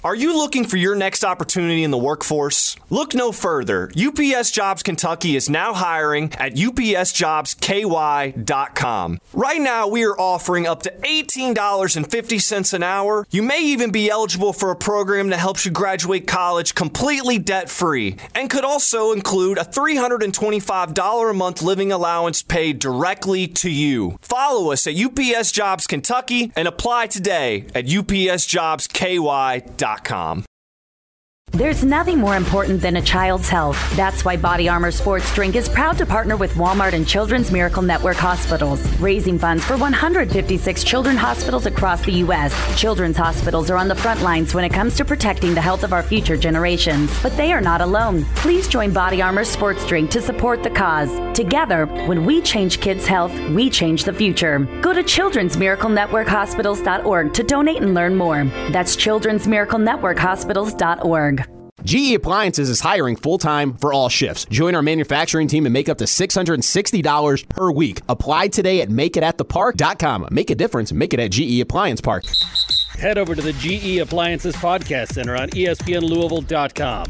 Are you looking for your next opportunity in the workforce? Look no further. UPS Jobs Kentucky is now hiring at upsjobsky.com. Right now, we are offering up to $18.50 an hour. You may even be eligible for a program that helps you graduate college completely debt-free and could also include a $325 a month living allowance paid directly to you. Follow us at UPS Jobs Kentucky and apply today at upsjobsky.com. There's nothing more important than a child's health. That's why Body Armor Sports Drink is proud to partner with Walmart and Children's Miracle Network Hospitals, raising funds for 156 children's hospitals across the U.S. Children's hospitals are on the front lines when it comes to protecting the health of our future generations. But they are not alone. Please join Body Armor Sports Drink to support the cause. Together, when we change kids' health, we change the future. Go to childrensmiraclenetworkhospitals.org to donate and learn more. That's childrensmiraclenetworkhospitals.org. GE Appliances is hiring full-time for all shifts. Join our manufacturing team and make up to $660 per week. Apply today at makeitatatthepark.com. Make a difference. Make it at GE Appliance Park. Head over to the GE Appliances Podcast Center on ESPNLouisville.com.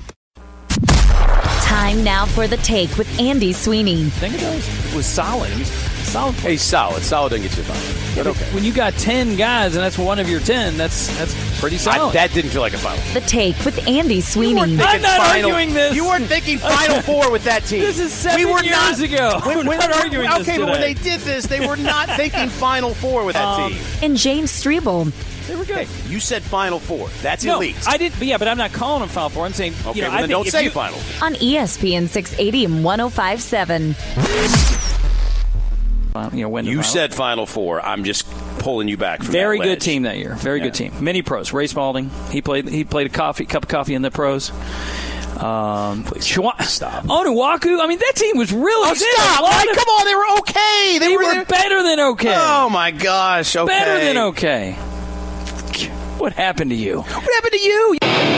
Time now for The Take with Andy Sweeney. Think of those. It was solid. It was solid. Hey, solid. Solid doesn't get you a foul. But okay. When you got 10 guys and that's one of your 10, that's pretty solid. That didn't feel like a foul. The Take with Andy Sweeney. I'm not arguing this. You weren't thinking Final Four with that team. This is 7 years ago. We're not arguing this today. But when they did this, they were not thinking Final Four with that team. And James Strebel. They were good. Hey, you said Final Four. That's elite. I did, but I'm not calling them Final Four. I'm saying, okay, then don't say Final Four. On ESPN 680 and 105.7. You said Final Four. I'm just pulling you back from Very that good ledge. team that year. Very good team. Many pros. Ray Spalding. He played a cup of coffee in the pros. Stop. Onuaku. I mean, that team was really good. Stop. Come on. They were okay. They were better than okay. Oh, my gosh. Okay. Better than okay. What happened to you? What happened to you?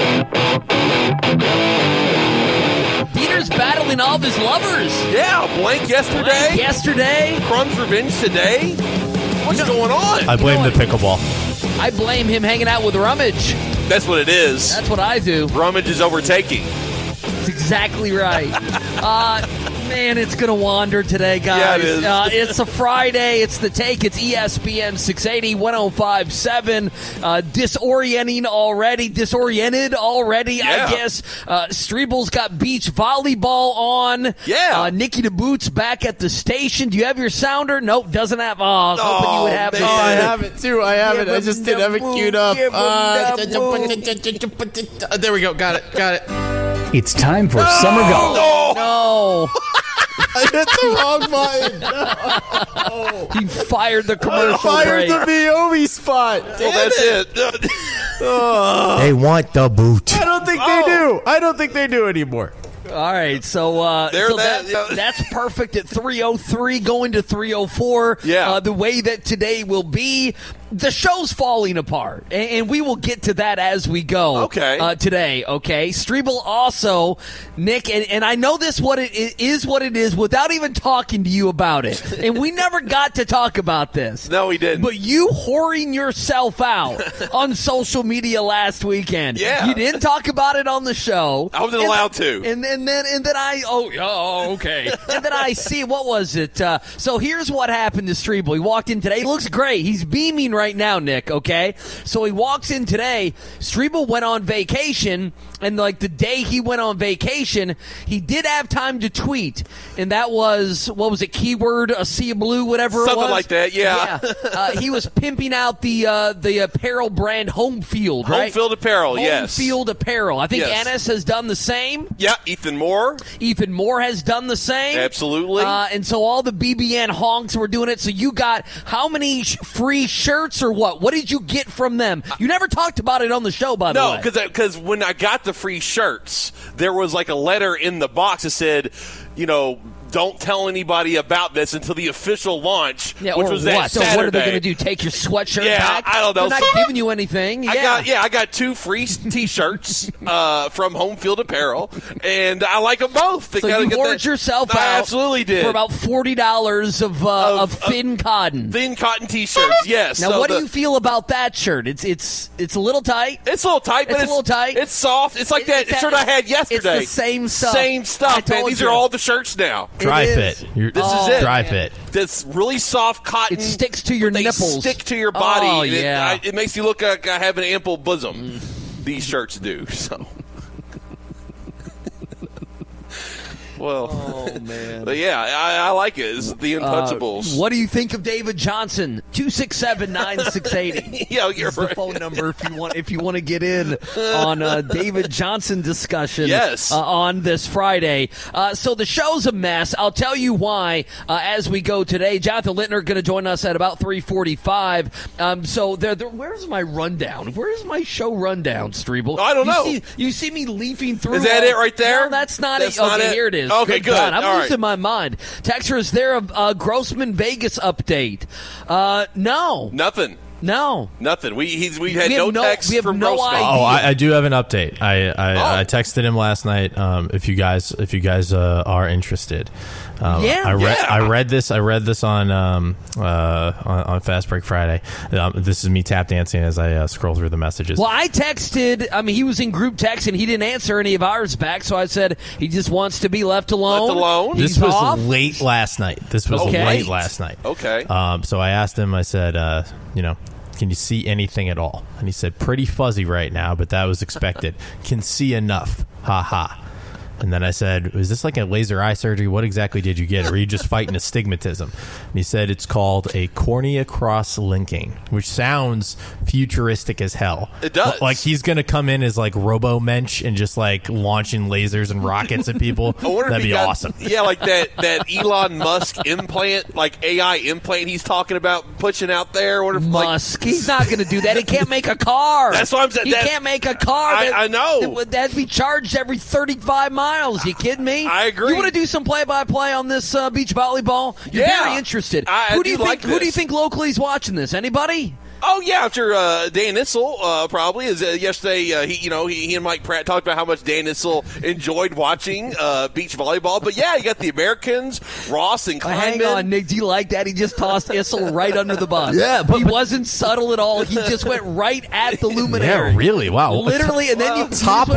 Peter's battling all of his lovers. Yeah, Blank yesterday. Crumb's revenge today. What's going on? I blame the pickleball. I blame him hanging out with Rummage. That's what it is. That's what I do. Rummage is overtaking. That's exactly right. Man, it's going to wander today, guys. Yeah, it is. It's a Friday. It's The Take. It's ESPN 680, 105.7. Disoriented already, yeah. I guess. Strebel's got beach volleyball on. Yeah. Nikki DeBoot's back at the station. Do you have your sounder? Nope, doesn't have. I was hoping you would have it. Oh, I have it, too. I have it. I just didn't have it queued up. There we go. Got it. It's time for Summer Golf. No. I hit the wrong button. No. He fired the commercial break. The Viomi spot. Well, that's it. They want the boot. I don't think they do. I don't think they do anymore. All right, so that's perfect at 3:03, going to 3:04. Yeah. The way that today will be, the show's falling apart, and we will get to that as we go. Okay. Today, okay. Strebel also, Nick, and I know this what it is without even talking to you about it, and we never got to talk about this. No, we didn't. But you whoring yourself out on social media last weekend. Yeah. You didn't talk about it on the show. I wasn't allowed to. And then I okay. And then I see, what was it? So here's what happened to Strebel. He walked in today. He looks great. He's beaming right now, Nick, okay? So he walks in today. Strebel went on vacation, and like the day he went on vacation, he did have time to tweet. And that was, what was it, keyword, a sea of blue, whatever Something it was? like that, yeah. He was pimping out the apparel brand Home Field, right? Home Field Apparel, yes. Home Field Apparel. I think Yes. Ennis has done the same. Yeah, Ethan Moore. Ethan Moore has done the same. Absolutely. And so all the BBN honks were doing it. So you got how many free shirts or what? What did you get from them? You never talked about it on the show, by the way. No, because when I got the free shirts, there was like a letter in the box that said, don't tell anybody about this until the official launch, which was that So Saturday. what are they going to do? Take your sweatshirt back? I don't know. They're not giving you anything. I got 2 free T-shirts from Home Field Apparel, and I like them both. So you whored yourself out. I absolutely did. For about $40 of thin cotton. Thin cotton T-shirts, yes. Now, what do you feel about that shirt? It's a little tight. It's a little tight, but it's soft. It's like that shirt I had yesterday. It's the same stuff. Same stuff, man. These are all the shirts now. Dry fit. This is it. Dry fit. This really soft cotton. It sticks to your nipples. Stick to your body. Oh, yeah. It makes you look like I have an ample bosom. These shirts do. So. Well, oh, man. But yeah, I like it. It's the Untouchables. What do you think of David Johnson? 267-9680. Yeah, you're right. The phone number if you want to get in on David Johnson discussion. Yes. On this Friday. So the show's a mess. I'll tell you why as we go today. Jonathan Littner going to join us at about 3:45. So where's my rundown? Where's my show rundown, Strebel? I don't know. You see me leafing through. Is that it right there? No, that's not it. Not okay, it. here it is. Okay, good. God, I'm all losing right. my mind. Texter, is there a Grossman Vegas update? No. Nothing. No. Nothing. We had no text from no Grossman. idea. Oh, I do have an update. I texted him last night. If you guys are interested. I read this on Fast Break Friday. This is me tap dancing as I scroll through the messages. Well, I texted. I mean, he was in group text and he didn't answer any of ours back. So I said he just wants to be left alone. This was late last night. Okay. So I asked him. I said, can you see anything at all? And he said, pretty fuzzy right now, but that was expected. Can see enough. Ha ha. And then I said, is this like a laser eye surgery? What exactly did you get? Or are you just fighting astigmatism? And he said it's called a cornea cross-linking, which sounds futuristic as hell. It does. Like he's going to come in as like Robo-Mensch and just like launching lasers and rockets at people. That'd be awesome. Yeah, like that Elon Musk implant, like AI implant he's talking about pushing out there. Musk, he's not going to do that. He can't make a car. That's what I'm saying. He can't make a car. I know. That'd be charged every 35 miles. You kidding me? I agree. You want to do some play-by-play on this beach volleyball? You're very interested. Who do you think locally is watching this? Anybody? Oh yeah, after Dan Issel probably is yesterday. He and Mike Pratt talked about how much Dan Issel enjoyed watching beach volleyball. But yeah, you got the Americans, Ross and Kleinman. Hang on, Nick. Do you like that? He just tossed Issel right under the bus. Yeah, but he wasn't subtle at all. He just went right at the luminary. Yeah, really? Wow. Literally, and then you top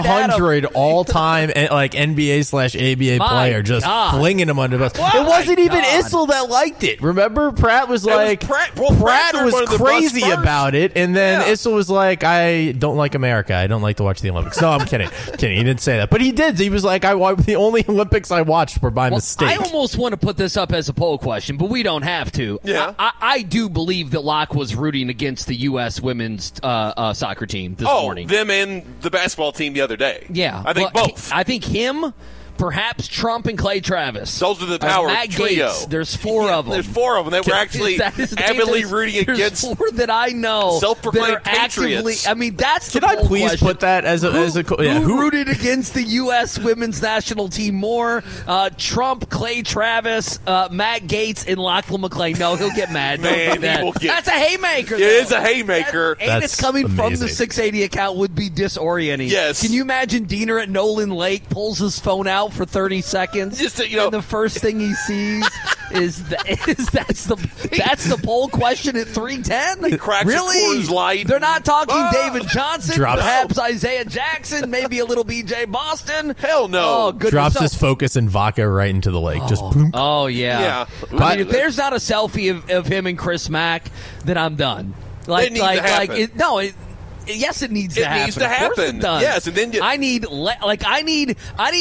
100 all time like NBA/ABA player, just flinging him under the bus. It wasn't even Issel that liked it. Remember, Pratt was like Pratt was crazy about it, and then Issel was like, I don't like America. I don't like to watch the Olympics. No, I'm kidding. He didn't say that, but he did. He was like, the only Olympics I watched were by mistake. I almost want to put this up as a poll question, but we don't have to. Yeah. I do believe that Locke was rooting against the U.S. women's soccer team this morning. Them and the basketball team the other day. Yeah. I think both. I think him, perhaps Trump and Clay Travis. Those are the power Matt trio. Gates. There's four of them. There's four of them that were actually avidly rooting against. There's four that I know. Self-proclaimed patriots. I mean, that's the Can I please question. put that as a who rooted against the U.S. women's national team more? Trump, Clay Travis, Matt Gates, and Lachlan McClain. No, he'll get mad. Man, that's a haymaker. It is a haymaker. And it's coming from the 680 account would be disorienting. Yes. Can you imagine Diener at Nolan Lake pulls his phone out for 30 seconds? Just and the first thing he sees is that's the poll question at 310. Really? Light. They're not talking David Johnson, Drops. perhaps Isaiah Jackson, maybe a little BJ Boston. Hell no. Oh, goodness. Drops his focus and vodka right into the lake. Just boom. Oh yeah. Yeah. I mean, if there's not a selfie of him and Chris Mack, then I'm done. It needs to happen. Yes, it needs to happen. It needs to happen. Of course it does. Yes, and then I need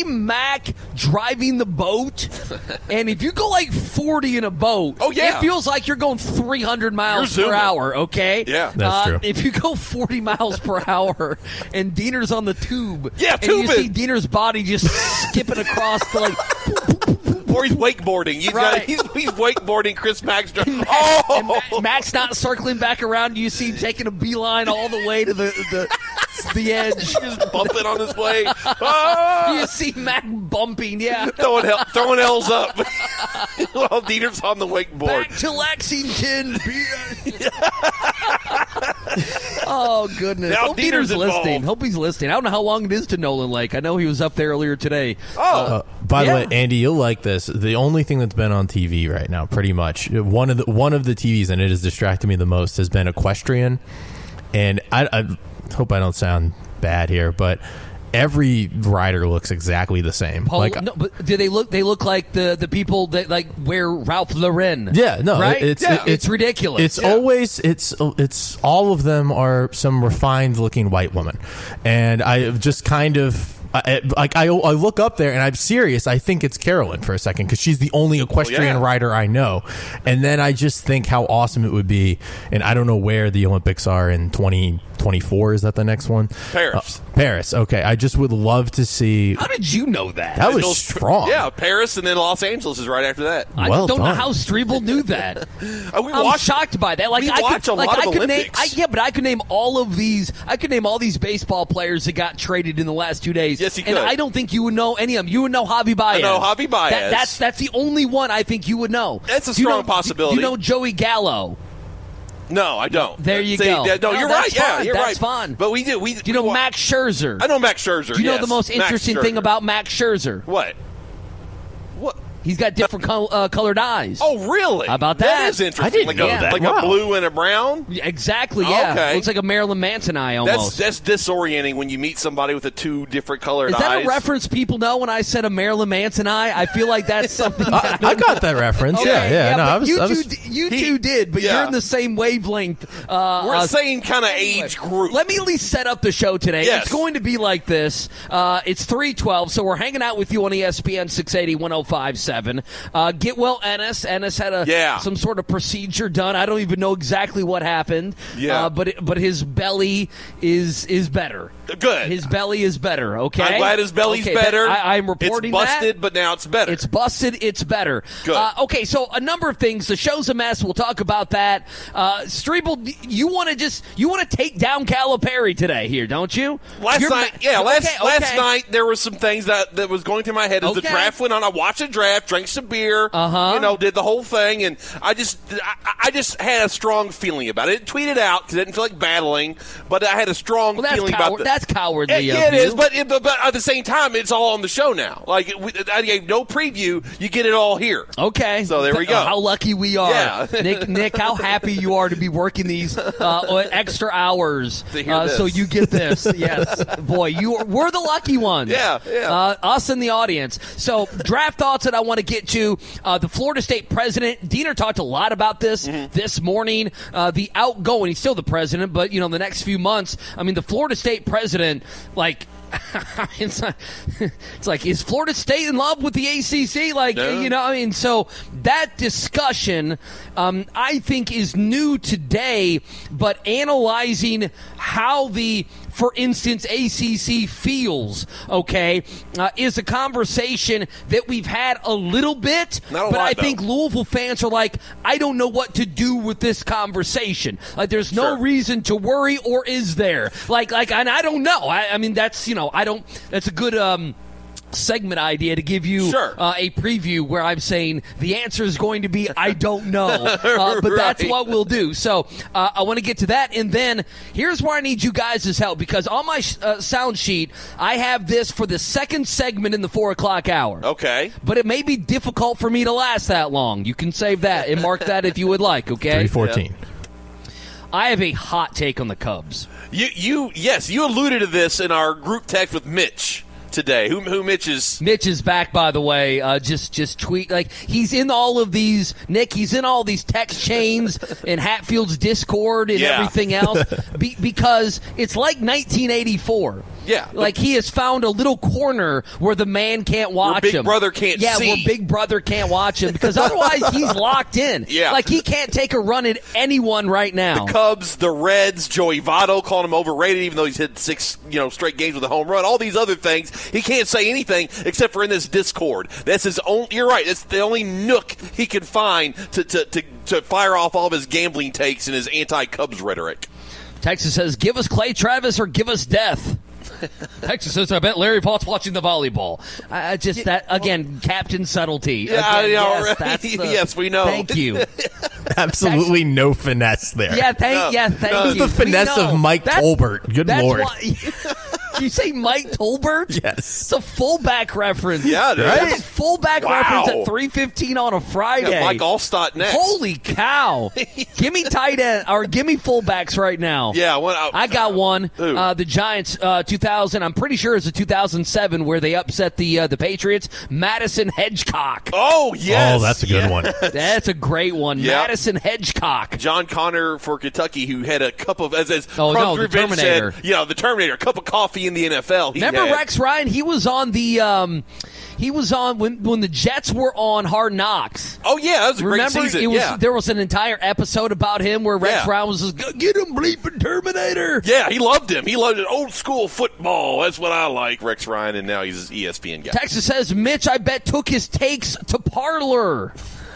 Mac driving the boat, and if you go like 40 in a boat, it feels like you're going 300 miles per hour. Okay, yeah, that's true. If you go 40 miles per hour, and Diener's on the tube, and you see Diener's body just skipping across the like. Or he's wakeboarding. He's wakeboarding Chris Mack's. And Max not circling back around. You see him taking a beeline all the way to the the edge. Just bumping on his way. Ah! You see Mac bumping, throwing L's up while Dieter's on the wakeboard. Back to Lexington. Oh, goodness. Now Hope Dieter's involved. listening. Hope he's listening. I don't know how long it is to Nolan Lake. I know he was up there earlier today. By the way, Andy, you'll like this. The only thing that's been on TV right now, pretty much, one of the TVs, and it has distracted me the most, has been Equestrian. And I hope I don't sound bad here, but every rider looks exactly the same. But do they look? They look like the people that like wear Ralph Lauren. Yeah, no, right? It's ridiculous. It's always it's all of them are some refined looking white woman, and I just kind of. I look up there and I'm serious. I think it's Carolyn for a second because she's the only equestrian rider I know, and then I just think how awesome it would be. And I don't know where the Olympics are in 2024. Is that the next one? Paris. Paris. Okay, I just would love to see. How did you know that? That was strong. Yeah, Paris and then Los Angeles is right after that. I Well don't know done. how Strebel knew that. I'm shocked by that. Like we I watch could, a lot of Olympics. but I could name all of these. I could name all these baseball players that got traded in the last 2 days. Yes, you and could. I don't think you would know any of them. You would know Javi Baez. I know Javi Baez. That's the only one I think you would know. That's a strong possibility. Do you know Joey Gallo? No, I don't. There you go. No, you're right. Fine. Yeah, you're that's right. fine. But we do. Do you know Max Scherzer? I know Max Scherzer. Do you know yes. the most Max interesting Scherzer. thing about Max Scherzer? What? He's got different colored eyes. Oh, really? How about that? That is interesting. I didn't like know a, that. Like Wow. a blue and a brown? Exactly, yeah. Okay. Looks like a Marilyn Manson eye almost. That's disorienting when you meet somebody with the two different colored Is that eyes. a reference people know when I said a Marilyn Manson eye? I feel like that's something I got that reference. Okay, Yeah. No, but I was. you two did, but you're in the same wavelength. We're the same kind of age group. Let me at least set up the show today. Yes. It's going to be like this. It's 3:12, so we're hanging out with you on ESPN 680 105.7. Get well, Ennis. Ennis had some sort of procedure done. I don't even know exactly what happened. Yeah. But his belly is better. Good. His belly is better, okay? I'm glad his belly's better. I'm reporting It's busted, that. but now it's better. It's busted. It's better. Good. Okay, so a number of things. The show's a mess. We'll talk about that. Strebel, you want to take down Calipari today here, don't you? Last night there were some things that was going through my head as the Okay. draft went on. I watched the draft, drank some beer, did the whole thing, and I just had a strong feeling about it. I didn't tweet it out because I didn't feel like battling, but I had a strong feeling about That's cowardly. Yeah, it is, but at the same time, it's all on the show now. Like I gave no preview, you get it all here. Okay, so there we go. How lucky we are, Yeah. Nick. How happy you are to be working these extra hours, To hear this. so you get this. Yes, boy, we're the lucky ones. Yeah. Us in the audience. So draft thoughts that I want to get to. The Florida State president, Diener, talked a lot about this this morning. The outgoing, he's still the president, but the next few months, the Florida State president, like. It's like, is Florida State in love with the ACC? No. So that discussion, I think, is new today, but analyzing how for instance, ACC feels, is a conversation that we've had a little bit, I think Louisville fans are like, I don't know what to do with this conversation. Like, there's no reason to worry, or is there? And I don't know. That's a good segment idea to give you a preview where I'm saying the answer is going to be I don't know, but that's what we'll do. So I want to get to that, and then here's where I need you guys' help, because on my sound sheet I have this for the second segment in the 4 o'clock hour. Okay, but it may be difficult for me to last that long. You can save that and mark that if you would like. Okay, 3:14. I have a hot take on the Cubs. You alluded to this in our group text with Mitch today. Who Mitch is? Mitch is back, by the way. Just tweet, like, he's in all of these. Nick, he's in all these text chains and Hatfield's Discord and everything else because it's like 1984. Yeah, like he has found a little corner where the man can't watch him. Big Brother can't see. Yeah, where Big Brother can't watch him, because otherwise he's locked in. Yeah, like he can't take a run at anyone right now. The Cubs, the Reds, Joey Votto calling him overrated, even though he's hit 6 straight games with a home run. All these other things, he can't say anything except for in this Discord. That's his own. You're right. It's the only nook he can find to fire off all of his gambling takes and his anti-Cubs rhetoric. Texas says, give us Clay Travis or give us death. Texas says, I bet Larry Potts watching the volleyball. Captain subtlety. Yeah, yes, yes, we know. Thank you. Absolutely no finesse there. Yeah, thank you. The finesse of Mike Tolbert. Good Lord. You say Mike Tolbert? Yes. It's a fullback reference. Yeah, it is. That's a fullback reference at 3:15 on a Friday. Yeah, Mike Allstott next. Holy cow. Give me tight end, or give me fullbacks right now. Yeah. I got one. The Giants, 2000, I'm pretty sure it's a 2007 where they upset the Patriots. Madison Hedgecock. Oh, yes. Oh, that's a good one. That's a great one. Yep. Madison Hedgecock. John Connor for Kentucky, who had a cup of, as the Terminator. Said, the Terminator, a cup of coffee in the NFL. Remember Rex Ryan? He was on the when the Jets were on Hard Knocks. Oh yeah, that was a great season. There was an entire episode about him where Rex Ryan was just, get him bleeping Terminator. Yeah, he loved him. He loved it. Old school football. That's what I like, Rex Ryan, and now he's an ESPN guy. Texas says Mitch, I bet, took his takes to Parlor.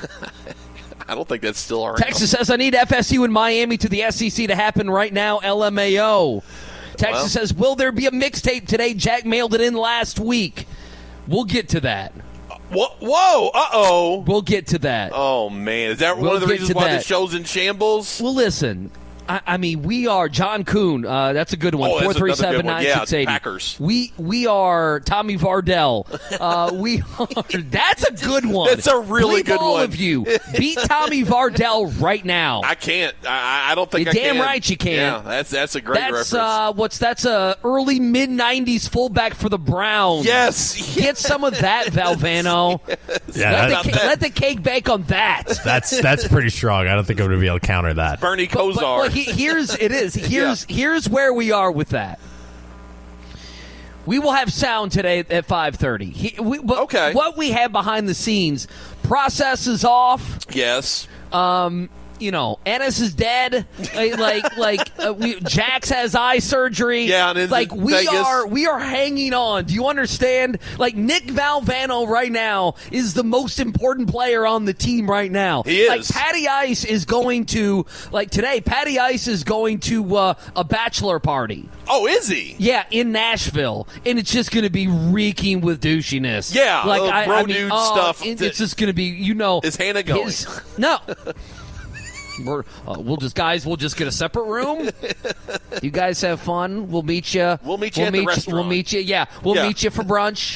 I don't think that's still around. Texas says I need FSU and Miami to the SEC to happen right now. LMAO. Texas says, will there be a mixtape today? Jack mailed it in last week. We'll get to that. Whoa, uh-oh. We'll get to that. Oh, man. Is that one of the reasons why the show's in shambles? Well, listen. I mean, we are John Kuhn. That's a good one. 437-9680. Packers. We are Tommy Vardell. That's a good one. That's a really good all one. Of you beat Tommy Vardell right now. I can't. I don't think I can. Damn right you can. Yeah, that's a great reference. That's a early mid '90s fullback for the Browns. Yes. Get some of that, Valvano. Yes. Yeah, let the cake bake on that. That's pretty strong. I don't think I'm going to be able to counter that. Bernie Kosar. Here's where we are with that. We will have sound today at 5:30. Okay. What we have behind the scenes, process is off. Yes. Ennis is dead. Jax has eye surgery. Yeah, we are hanging on. Do you understand? Like Nick Valvano right now is the most important player on the team right now. He is. Like Patty Ice is going to today. Patty Ice is going to a bachelor party. Oh, is he? Yeah, in Nashville, and it's just going to be reeking with douchiness. Yeah, dude stuff. It's just going to be, Is Hannah going? No. We'll just get a separate room. You guys have fun. We'll meet you. We'll meet you at the restaurant. We'll meet you. Yeah, we'll meet you for brunch.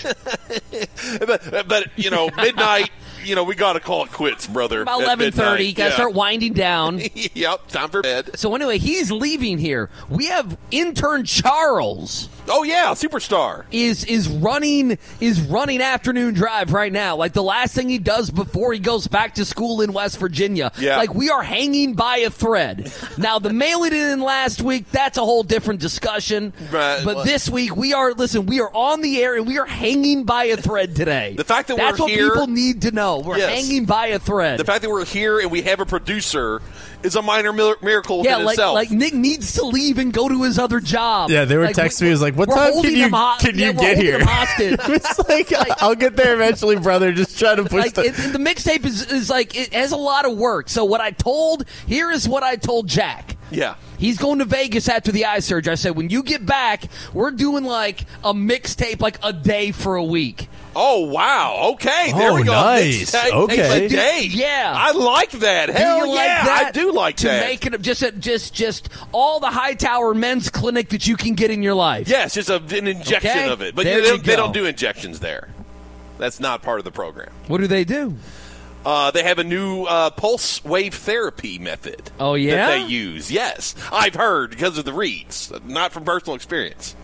but midnight. We got to call it quits, brother. About 11:30. You got to start winding down. Yep, time for bed. So anyway, he's leaving here. We have intern Charles. Oh yeah, superstar is running afternoon drive right now. Like the last thing he does before he goes back to school in West Virginia. Yeah. Like we are hanging by a thread. Now the mailing it in last week, that's a whole different discussion. But this week we are on the air and we are hanging by a thread today. The fact that that's we're what here, people need to know. We're hanging by a thread. The fact that we're here and we have a producer is a minor miracle in itself. Like Nick needs to leave and go to his other job. Yeah, they were texting me. It was like, what time can you get here? It's like, I'll get there eventually, brother. Just try to push the mixtape is like, it has a lot of work. So here is what I told Jack. Yeah. He's going to Vegas after the eye surgery. I said, when you get back, we're doing like a mixtape like a day for a week. Oh, wow. Okay. There we go. Nice. Okay. A day. Yeah. I like that. Hell yeah. I do like that. To make it just all the Hightower Men's Clinic that you can get in your life. Yes, just an injection of it. But they don't do injections there. That's not part of the program. What do they do? They have a new pulse wave therapy method. Oh, yeah? That they use. Yes. I've heard because of the reads, not from personal experience.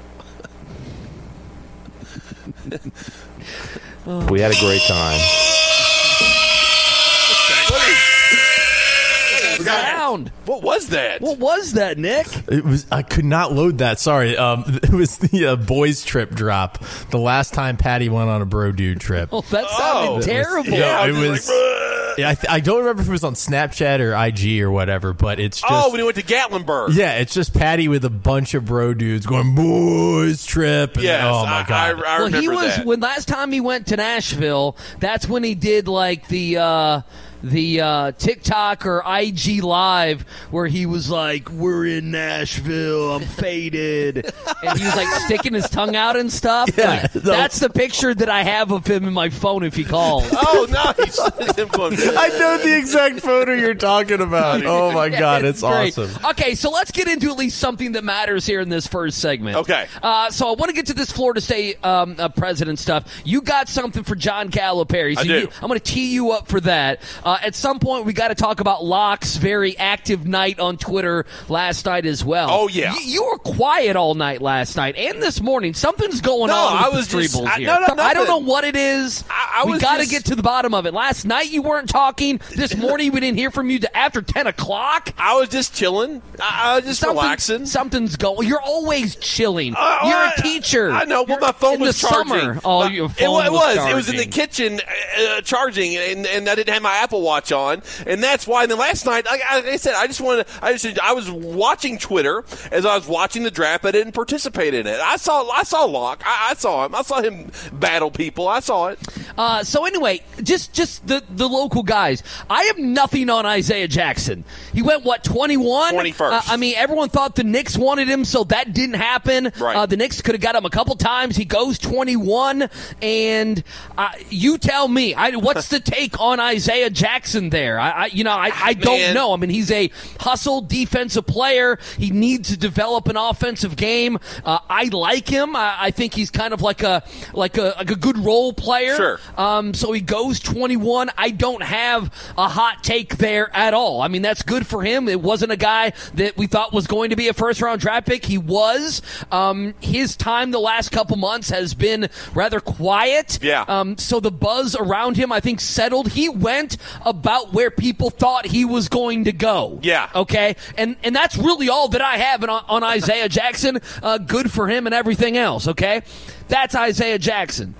We had a great time. Sound. What was that? What was that, Nick? I could not load that. Sorry. It was the boys trip drop. The last time Patty went on a bro dude trip. Oh, that sounded terrible. It was. I don't remember if it was on Snapchat or IG or whatever, but it's just. when he went to Gatlinburg. Yeah, it's just Patty with a bunch of bro dudes going boys trip. And, yes, oh my god. I remember that. When last time he went to Nashville, that's when he did like the the TikTok or IG live where he was like, "We're in Nashville, I'm faded," and he was like sticking his tongue out and stuff. Yeah, that's the picture that I have of him in my phone if he calls. Oh, nice! I know the exact photo you're talking about. Oh my God, it's great. awesome. Okay, so let's get into at least something that matters here in this first segment. Okay. So I want to get to this Florida State president stuff. You got something for John Calipari. So I do. I'm going to tee you up for that. At some point, we got to talk about Locke's very active night on Twitter last night as well. Oh, yeah. You were quiet all night last night and this morning. Something's going on with the Streebles here. I don't know what it is. We got to get to the bottom of it. Last night you weren't talking. This morning we didn't hear from you after 10 o'clock. I was just chilling. I was just relaxing. Something's going. You're always chilling. You're a teacher. I know, but my phone was charging. Summer. Oh, your phone it was. charging. It was in the kitchen charging, and I didn't have my Apple Watch on, and that's why. And then last night, like I said, I was watching Twitter as I was watching the draft. I didn't participate in it. I saw Locke. I saw him. I saw him battle people. I saw it. So anyway, just the local guys. I have nothing on Isaiah Jackson. He went 21? 21st. I mean, everyone thought the Knicks wanted him, so that didn't happen. Right. The Knicks could have got him a couple times. He goes 21, and you tell me, what's the take on Isaiah Jackson there? I don't know. I mean, he's a hustle defensive player. He needs to develop an offensive game. I like him. I think he's kind of like a good role player. Sure. So he goes 21. I don't have a hot take there at all. I mean, that's good for him. It wasn't a guy that we thought was going to be a first-round draft pick. He was. His time the last couple months has been rather quiet. Yeah. So the buzz around him, I think, settled. He went about where people thought he was going to go. Yeah. Okay? And that's really all that I have on Isaiah Jackson. Good for him and everything else, okay? That's Isaiah Jackson.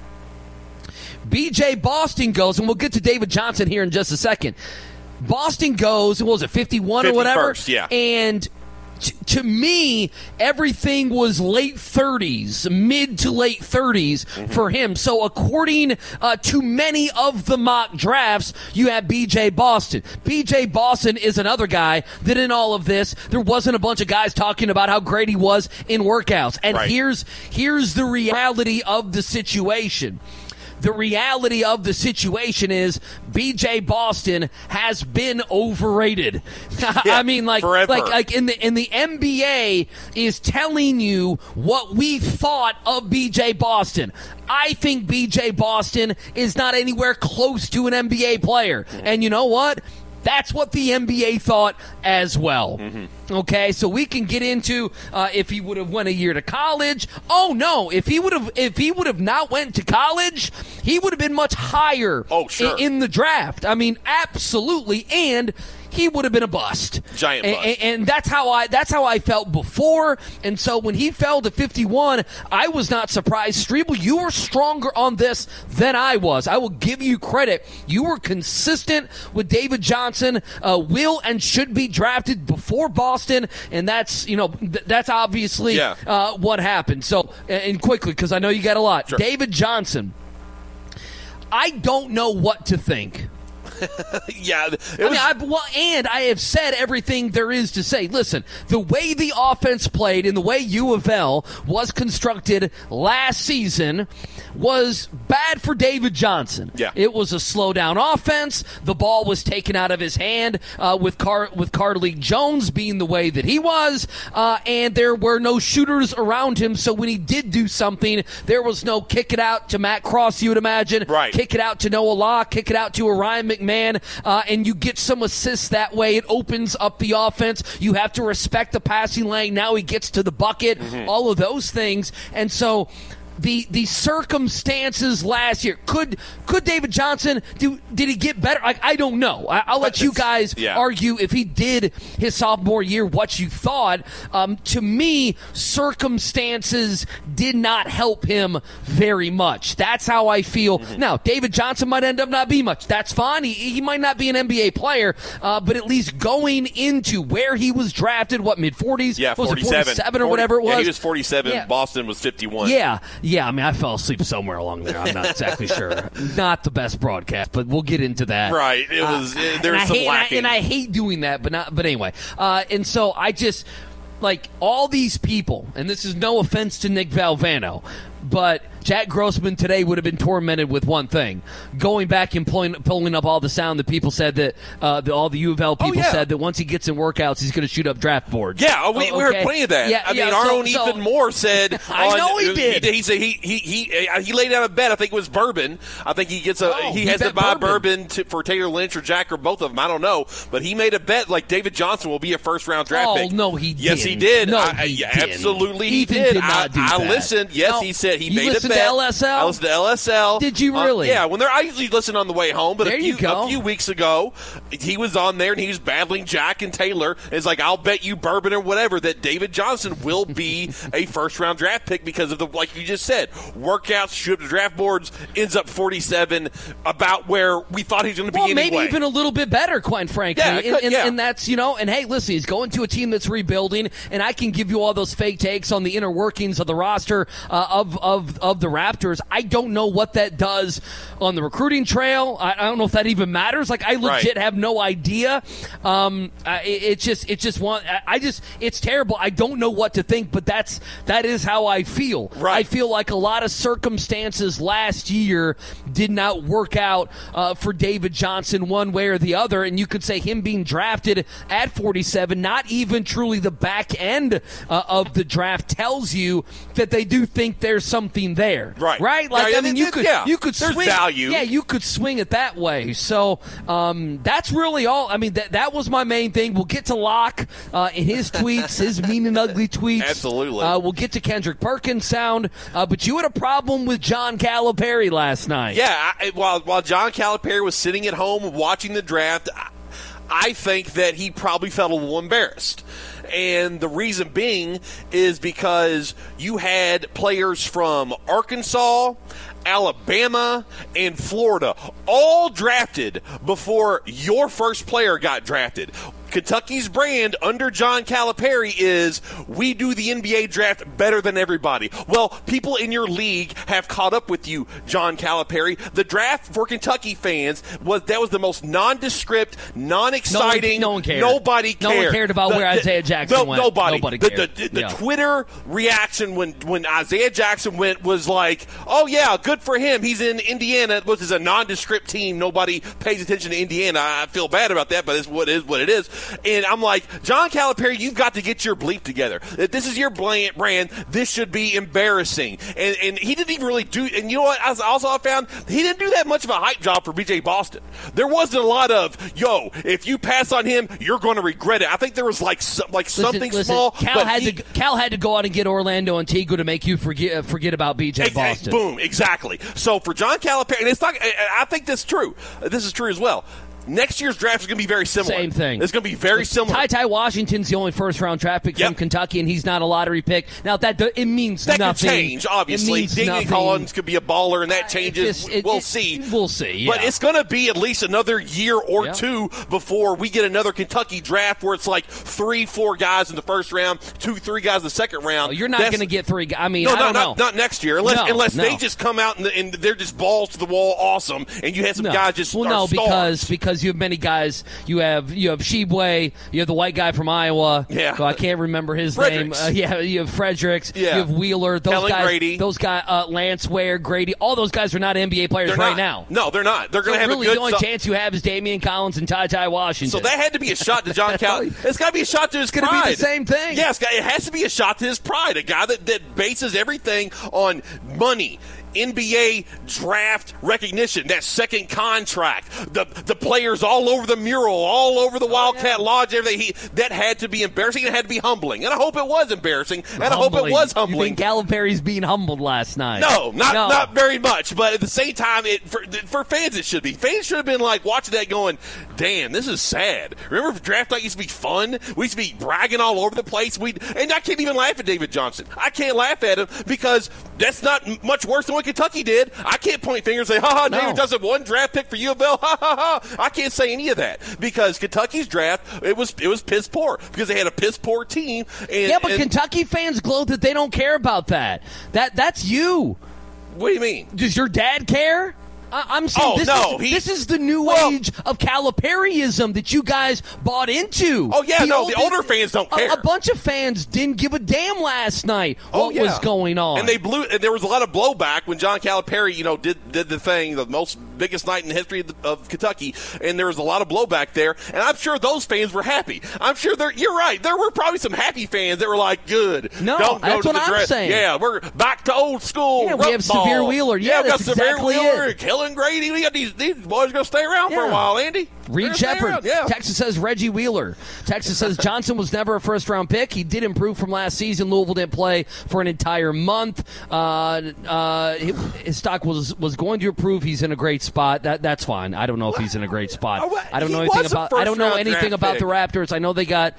B.J. Boston goes, and we'll get to David Johnson here in just a second. Boston goes, what was it, 51 or whatever? Yeah. And to me, everything was late 30s, mid to late 30s for him. So according to many of the mock drafts, you have B.J. Boston. B.J. Boston is another guy that in all of this, there wasn't a bunch of guys talking about how great he was in workouts. And here's the reality of the situation. The reality of the situation is B.J. Boston has been overrated. I mean, like in the NBA is telling you what we thought of B.J. Boston. I think B.J. Boston is not anywhere close to an NBA player. And you know what? That's what the NBA thought as well. Okay, so we can get into if he would have went a year to college. Oh no, if he would have not went to college, he would have been much higher in the draft. I mean, absolutely, and he would have been a bust. Giant bust. And that's how I felt before. And so when he fell to 51, I was not surprised. Streble, you were stronger on this than I was. I will give you credit. You were consistent with David Johnson, will and should be drafted before Boston, and that's obviously what happened. So, and quickly, because I know you got a lot. Sure. David Johnson, I don't know what to think. I have said everything there is to say. Listen, the way the offense played and the way U of L was constructed last season was bad for David Johnson. Yeah. It was a slow-down offense. The ball was taken out of his hand with Carlik Jones being the way that he was, and there were no shooters around him, so when he did do something, there was no kick it out to Matt Cross, you would imagine. Right. Kick it out to Noah Locke, kick it out to Orion McMahon, and you get some assists that way. It opens up the offense. You have to respect the passing lane. Now he gets to the bucket, all of those things. And so the circumstances last year, could David Johnson, did he get better? I don't know. I'll let you guys argue if he did his sophomore year what you thought. To me, circumstances did not help him very much. That's how I feel. Now, David Johnson might end up not being much. That's fine. He might not be an NBA player, but at least going into where he was drafted, mid-40s? Yeah, 47. 47 or whatever it was? Yeah, he was 47. Yeah. Boston was 51. Yeah. Yeah, I mean, I fell asleep somewhere along there. I'm not exactly sure. Not the best broadcast, but we'll get into that. Right. It was. There's some lacking. And I hate doing that, but anyway. And so I just, like, all these people, and this is no offense to Nick Valvano, but Jack Grossman today would have been tormented with one thing: going back and pulling up all the sound that people said that all the U of L people said that once he gets in workouts, he's going to shoot up draft boards. Yeah, we heard plenty of that. Yeah, I mean, our own Ethan Moore said. I know he did. He said he laid out a bet. I think it was bourbon. I think he gets he has to buy bourbon for Taylor Lynch or Jack or both of them. I don't know, but he made a bet like David Johnson will be a first-round draft pick. Oh no, he didn't. Yes, he did. No, he didn't. Absolutely, he Ethan did. not do I that. listened. Yes, he said he made a bet. To LSL? I listened to LSL. Did you really? Yeah, I usually listen on the way home, but a few weeks ago, he was on there and he was battling Jack and Taylor. It's like, I'll bet you bourbon or whatever that David Johnson will be a first-round draft pick because of the, like you just said, workouts, shoot up the draft boards, ends up 47, about where we thought he was going to be anyway. Maybe even a little bit better, quite frankly. Yeah, and that's, and hey, listen, he's going to a team that's rebuilding, and I can give you all those fake takes on the inner workings of the roster of the Raptors. I don't know what that does on the recruiting trail. I don't know if that even matters. Like, I legit have no idea. It's terrible. I don't know what to think, but that is how I feel. Right. I feel like a lot of circumstances last year did not work out for David Johnson one way or the other, and you could say him being drafted at 47, not even truly the back end of the draft, tells you that they do think there's something there. Right. Like, I mean, you could there's swing value. Yeah, you could swing it that way. So that's really all. I mean, that was my main thing. We'll get to Locke in his tweets, his mean and ugly tweets. Absolutely. We'll get to Kendrick Perkins' sound. But you had a problem with John Calipari last night. Yeah, while John Calipari was sitting at home watching the draft, I think that he probably felt a little embarrassed. And the reason being is because you had players from Arkansas, Alabama, and Florida all drafted before your first player got drafted. Kentucky's brand under John Calipari is we do the NBA draft better than everybody. Well, people in your league have caught up with you, John Calipari. The draft for Kentucky fans was the most nondescript, non-exciting. No one cared. Nobody cared. No one cared about where Isaiah Jackson went. Nobody cared. The Twitter reaction when Isaiah Jackson went was like, oh yeah, good for him. He's in Indiana, which is a nondescript team. Nobody pays attention to Indiana. I feel bad about that, but it's what it is. And I'm like, John Calipari, you've got to get your bleep together. If this is your brand, this should be embarrassing. And he didn't even really do. And you know what? I found he didn't do that much of a hype job for BJ Boston. There wasn't a lot of, if you pass on him, you're going to regret it. I think there was something small. Cal had to go out and get Orlando Antigua to make you forget about BJ Boston. Boom, exactly. So for John Calipari, and it's not. I think that's true. This is true as well. Next year's draft is going to be very similar. Same thing. It's going to be very similar. Ty Washington's the only first-round draft pick from Kentucky, and he's not a lottery pick. Now, it means that nothing. That could change, obviously. Damian Collins could be a baller, and that changes. We'll see. We'll see, yeah. But it's going to be at least another year or two before we get another Kentucky draft where it's like 3-4 guys in the first round, 2-3 guys in the second round. Oh, you're not going to get 3 guys. I mean, no, I don't know. Not next year. Unless they just come out and they're just balls to the wall awesome, and you have some guys just because you have many guys. You have Shebue, you have the white guy from Iowa. Yeah, I can't remember his name. You have Fredericks. Yeah. You have Wheeler. Grady. Those guys, Lance Ware, Grady. All those guys are not NBA players now. No, they're not. They're going to have really a good. The only chance you have is Damian Collins and Ty Washington. So that had to be a shot to John Calipari. It's got to be a shot to his pride. It's going to be the same thing. Yes, it has to be a shot to his pride. A guy that bases everything on money. NBA draft recognition, that second contract, the players all over the mural, all over the Wildcat Lodge, everything. That had to be embarrassing. It had to be humbling, and I hope it was embarrassing, and I hope it was humbling. You think Calipari's being humbled last night? No, not very much. But at the same time, for fans, it should be. Fans should have been like watching that, going, "Damn, this is sad." Remember, draft night used to be fun. We used to be bragging all over the place. And I can't even laugh at David Johnson. I can't laugh at him because that's not much worse than what Kentucky did. I can't point fingers and say, ha, David Johnson, 1 draft pick for U of L, ha, ha, ha. I can't say any of that because Kentucky's draft, it was piss poor because they had a piss poor team. But Kentucky fans gloat that they don't care about that. That's you. What do you mean? Does your dad care? I'm saying this is the new age of Calipariism that you guys bought into. Oh, yeah, the older fans don't care. A bunch of fans didn't give a damn last night what was going on. And there was a lot of blowback when John Calipari, did the thing, the biggest night in the history of Kentucky, and there was a lot of blowback there, and I'm sure those fans were happy. I'm sure you're right. There were probably some happy fans that were like, good. No, don't that's go to what the I'm saying. Yeah, we're back to old school. Yeah, we have Severe Wheeler. Yeah, we got that's Severe exactly Wheeler. it. Grady, we got these boys going to stay around for a while, Andy. Reed Shepherd. Texas says Reggie Wheeler. Texas says Johnson was never a first-round pick. He did improve from last season. Louisville didn't play for an entire month. His stock was going to improve. He's in a great spot. That's fine. I don't know if he's in a great spot. I don't know anything about the Raptors. I know they got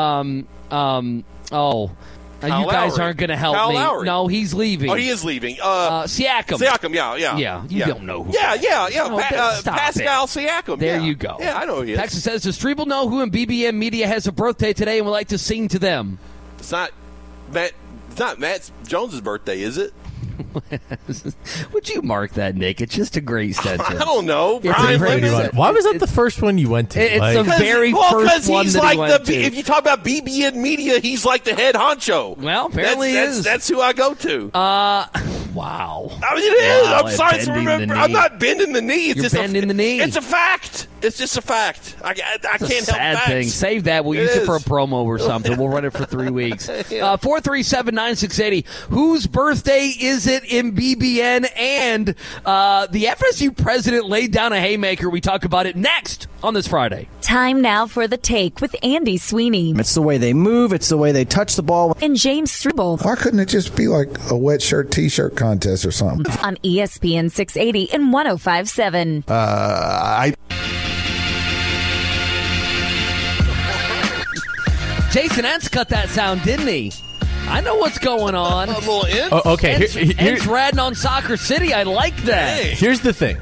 you guys aren't going to help Kyle me. Lowry. No, he's leaving. Oh, he is leaving. Siakam. Yeah. You don't know who. Pascal Siakam. There you go. Yeah, I know who he is. Texas says, does Strebel know who in BBM Media has a birthday today and would like to sing to them? It's not Matt Jones's birthday, is it? Would you mark that, Nick? It's just a great sentence. I don't know. Why was that the first one you went to? It's the very first one that he went to. If you talk about BBN Media, he's like the head honcho. Well, apparently that's who I go to. Wow. I mean, it is. I'm sorry to remember. I'm not bending the knee. You're bending the knee. It's a fact. It's just a fact. I can't help sad facts. thing. Save that. We'll use it for a promo or something. We'll run it for 3 weeks. 437-9680. Whose birthday is it in BBN? And the FSU president laid down a haymaker. We talk about it next on this Friday. Time now for The Take with Andy Sweeney. It's the way they move. It's the way they touch the ball. And James Strebel. Why couldn't it just be like a wet shirt, T-shirt contest or something? On ESPN 680 and 105.7. Jason Entz cut that sound, didn't he? I know what's going on. A little Entz? Oh, okay. Entz ratting on Soccer City. I like that. Hey. Here's the thing.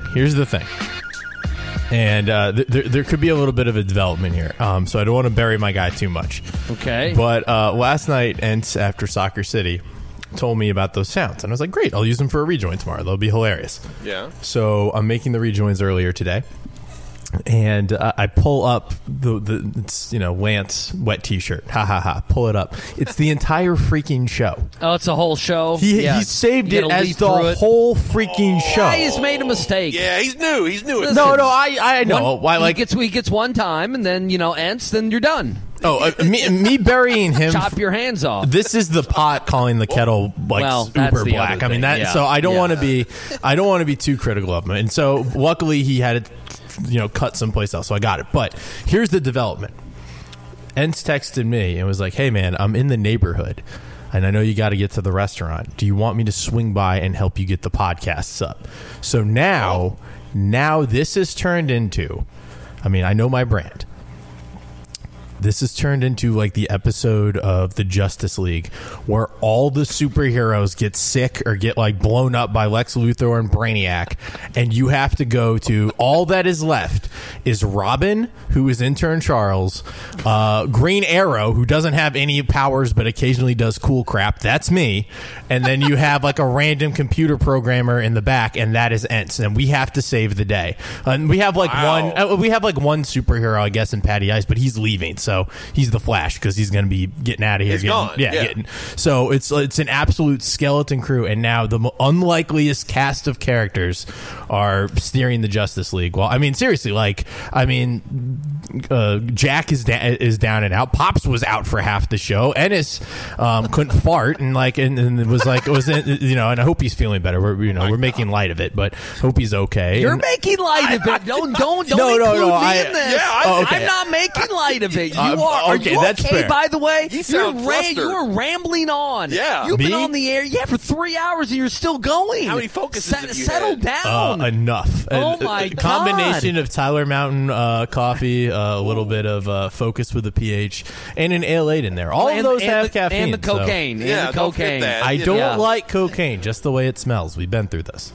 And there could be a little bit of a development here. So I don't want to bury my guy too much. Okay. But last night, Entz, after Soccer City, told me about those sounds. And I was like, great, I'll use them for a rejoin tomorrow. They'll be hilarious. Yeah. So I'm making the rejoins earlier today. And I pull up it's Lance wet T-shirt. Ha ha ha! Pull it up. It's the entire freaking show. Oh, it's a whole show. He saved it as the whole freaking show. He's made a mistake. Yeah, he's new. Listen, No, I know. Why? He gets one time, and then Entz, then you're done. Oh, me burying him. Chop your hands off. This is the pot calling the kettle uber black. I mean that. Yeah. So I don't want to be. I don't want to be too critical of him. And so luckily he had it. Cut someplace else, so I got it. But here's the development. Entz texted me and was like, hey man, I'm in the neighborhood and I know you got to get to the restaurant. Do you want me to swing by and help you get the podcasts up? So now this has turned into, I know my brand. This has turned into like the episode of the Justice League where all the superheroes get sick or get like blown up by Lex Luthor and Brainiac, and you have to go to all that is left is Robin, who is intern Charles, Green Arrow, who doesn't have any powers but occasionally does cool crap. That's me. And then you have like a random computer programmer in the back, and that is Entz, and we have to save the day. And we have like one superhero, I guess, in Patty Ice, but he's leaving. So he's the Flash because he's going to be getting out of here. So it's an absolute skeleton crew, and now the unlikeliest cast of characters are steering the Justice League. Well, seriously, Jack is down and out. Pops was out for half the show. Ennis couldn't fart, and it was and I hope he's feeling better. We're making light of it, but hope he's okay. You're making light of it. Don't include me in this. I'm not making light of it. Are okay, you that's okay, fair. by the way? You sound flustered. You're rambling on. Yeah. You've been Me? on the air, for 3 hours and you're still going. How many focuses have you Settle had? down. Enough. Oh, my God. Combination of Tyler Mountain coffee, a little bit of Focus with a PH, and an Ale 8 in there. All of those have caffeine. And the cocaine. Yeah, and the don't forget cocaine. that. I don't like cocaine, just the way it smells. We've been through this.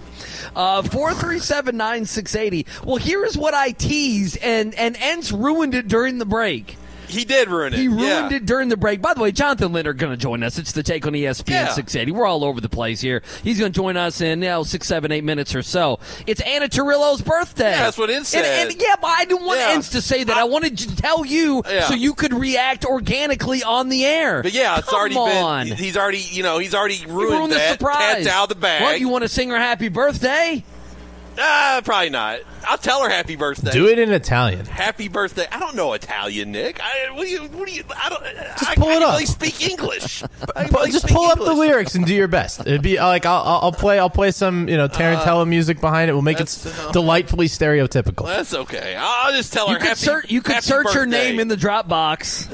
437-9680. Well, here's what I teased, and Entz ruined it during the break. He did ruin it. He ruined it during the break. By the way, Jonathan Linder going to join us. It's the Take on ESPN 680. We're all over the place here. He's going to join us in 6, 7, 8 minutes or so. It's Anna Turillo's birthday. Yeah, that's what Entz said. But I didn't want Entz to say that. I wanted to tell you so you could react organically on the air. But yeah, it's already been. He's already ruined the that. surprise. Cat's out of the bag. What, you want to sing her happy birthday? Probably not. I'll tell her happy birthday. Do it in Italian. Happy birthday. I don't know Italian, Nick. Pull it up. Really speak English. Just pull up the lyrics and do your best. It'd be like I'll play some Tarantella music behind it. We'll make it delightfully stereotypical. That's okay. I'll just tell her. You could search birthday. her name in the Dropbox.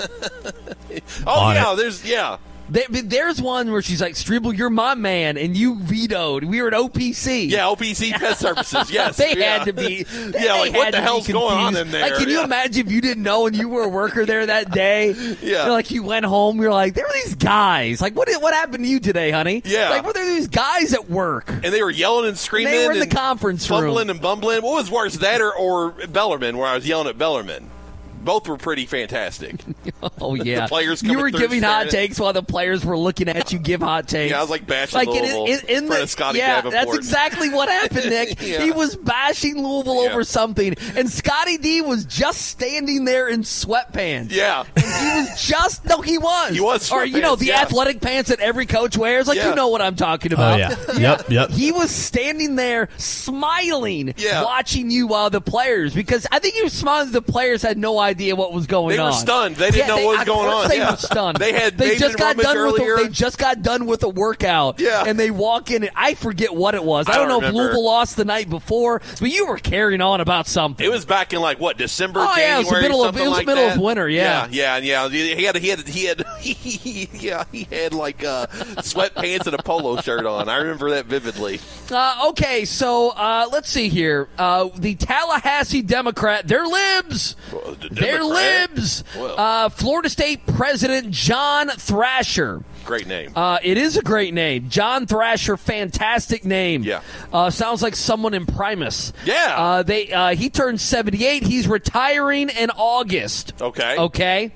There's one where she's like, Strebel, you're my man, and you vetoed. We were at OPC. Yeah, OPC Pet Services, yes. They had to be. What the hell's going on in there? Can you imagine if you didn't know and you were a worker there that day? Yeah. You went home, you're like, there were these guys. Like, what happened to you today, honey? Yeah. Like, were there these guys at work? And they were yelling and screaming. They were in the and conference room. Fumbling and bumbling. What was worse, that or Bellarmine, where I was yelling at Bellarmine? Both were pretty fantastic. Oh, yeah. The players you were through giving hot staring takes while the players were looking at you give hot takes. Yeah, I was like bashing Louisville in front of Scotty Davenport. That's exactly what happened, Nick. Yeah. He was bashing Louisville over something, and Scotty D was just standing there in sweatpants. Yeah. And he was just, no, he was. He was Or, the athletic pants that every coach wears. Like, you know what I'm talking about. Oh, yeah. Yep. He was standing there smiling, watching you while the players, because I think he was smiling that the players had no idea what was going on. They were stunned. They didn't know what was going on. They were stunned. They just got done with a workout. Yeah. And they walk in, and I forget what it was. I don't know if Louisville lost the night before, but you were carrying on about something. It was back in December, January, it was the middle of winter. Yeah. He had like sweatpants and a polo shirt on. I remember that vividly. Okay, so let's see here. The Tallahassee Democrat, they're libs. They're libs. Florida State President John Thrasher. Great name. It is a great name. John Thrasher, fantastic name. Yeah. Sounds like someone in Primus. Yeah. He turned 78. He's retiring in August. Okay.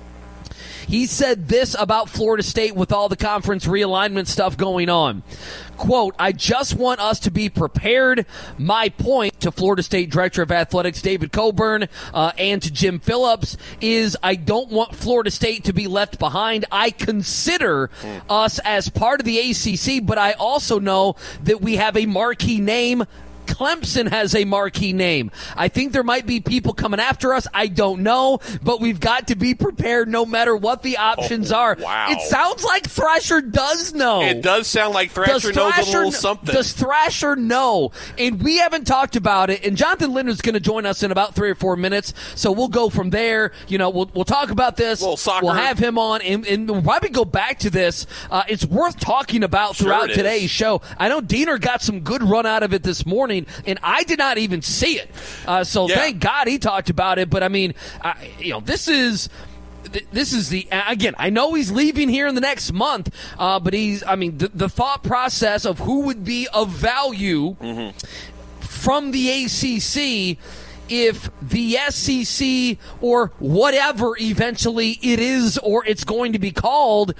He said this about Florida State with all the conference realignment stuff going on. Quote, I just want us to be prepared. My point to Florida State Director of Athletics David Coburn and to Jim Phillips is I don't want Florida State to be left behind. I consider us as part of the ACC, but I also know that we have a marquee name. Clemson has a marquee name. I think there might be people coming after us. I don't know, but we've got to be prepared no matter what the options are. Wow. It sounds like Thrasher does know. It does sound like Thrasher knows a little something. Does Thrasher know? And we haven't talked about it, and Jonathan Linder's going to join us in about 3 or 4 minutes, so we'll go from there. We'll talk about this. We'll have him on, and we'll probably go back to this. It's worth talking about throughout today's show. I know Diener got some good run out of it this morning, and I did not even see it. Thank God he talked about it. But I mean, this is the again. I know he's leaving here in the next month, but the thought process of who would be of value from the ACC. If the SEC or whatever eventually it is or it's going to be called,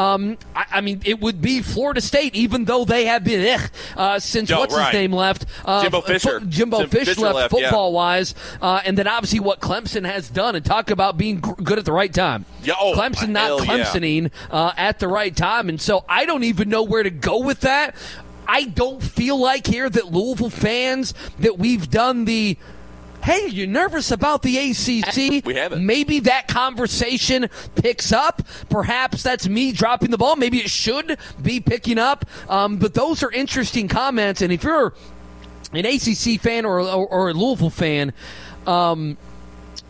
it would be Florida State, even though they have been since his name left. Jimbo Fisher. Jimbo Fisher left football-wise. And then obviously what Clemson has done, and talk about being good at the right time. Clemson not Clemsoning at the right time. And so I don't even know where to go with that. I don't feel like here that Louisville fans, that we've done the hey, you're nervous about the ACC? We haven't. Maybe that conversation picks up. Perhaps that's me dropping the ball. Maybe it should be picking up. But those are interesting comments. And if you're an ACC fan or a Louisville fan,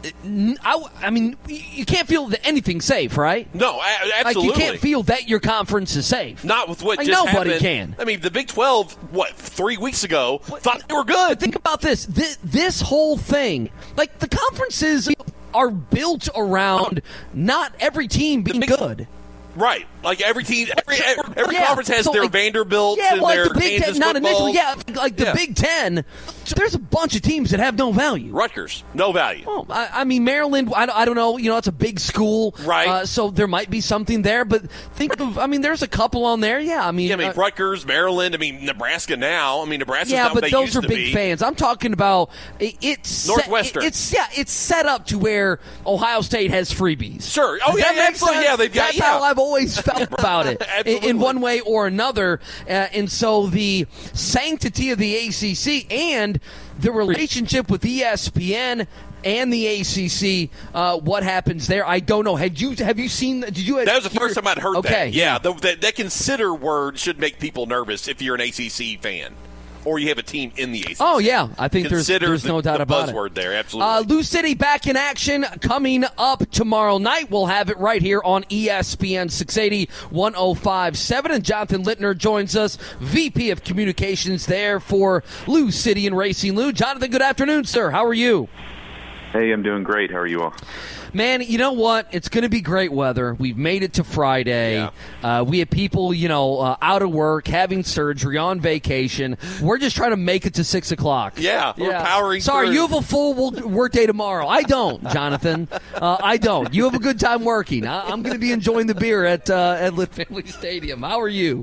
I mean, you can't feel that anything's safe, right? No, absolutely. Like, you can't feel that your conference is safe. Not with what like, just nobody happened. Can. I mean, the Big 12, 3 weeks ago, thought they were good. But think about this. This whole thing, like, the conferences are built around not every team being good. Right. Like every team, every conference has their Vanderbilts and like their the Big Kansas Ten, not footballs. initially, like the Big Ten. There's a bunch of teams that have no value. Rutgers, no value. Well, I mean, Maryland, I don't know. You know, it's a big school. Right. So there might be something there. But think of, I mean, there's a couple on there. Yeah, I mean. Rutgers, Maryland, Nebraska now. Nebraska's not what they those used are to big be. fans. I'm talking about it's Northwestern. It's set up to where Ohio State has freebies. Sure. Oh, yeah, absolutely. Yeah, they've got. That's how I've always felt about it. In one way or another. And so the sanctity of the ACC and the relationship with ESPN and the ACC, what happens there? I don't know. Have you seen? Did you? That was the first time I'd heard that. Okay. Yeah, that consider word should make people nervous if you're an ACC fan. Or you have a team in the ACC. Oh, yeah. I think there's no doubt about it. Buzzword there, absolutely. Lou City back in action coming up tomorrow night. We'll have it right here on ESPN 680 105.7. And Jonathan Littner joins us, VP of Communications there for Lou City and Racing Lou. Jonathan, good afternoon, sir. How are you? Hey, I'm doing great. How are you all? Man, you know what? It's going to be great weather. We've made it to Friday. Yeah. We have people, out of work, having surgery, on vacation. We're just trying to make it to 6 o'clock. Yeah, we're powering Sorry, through. you have a full work day tomorrow. I don't, Jonathan. I don't. You have a good time working. I'm going to be enjoying the beer at Lit Family Stadium. How are you?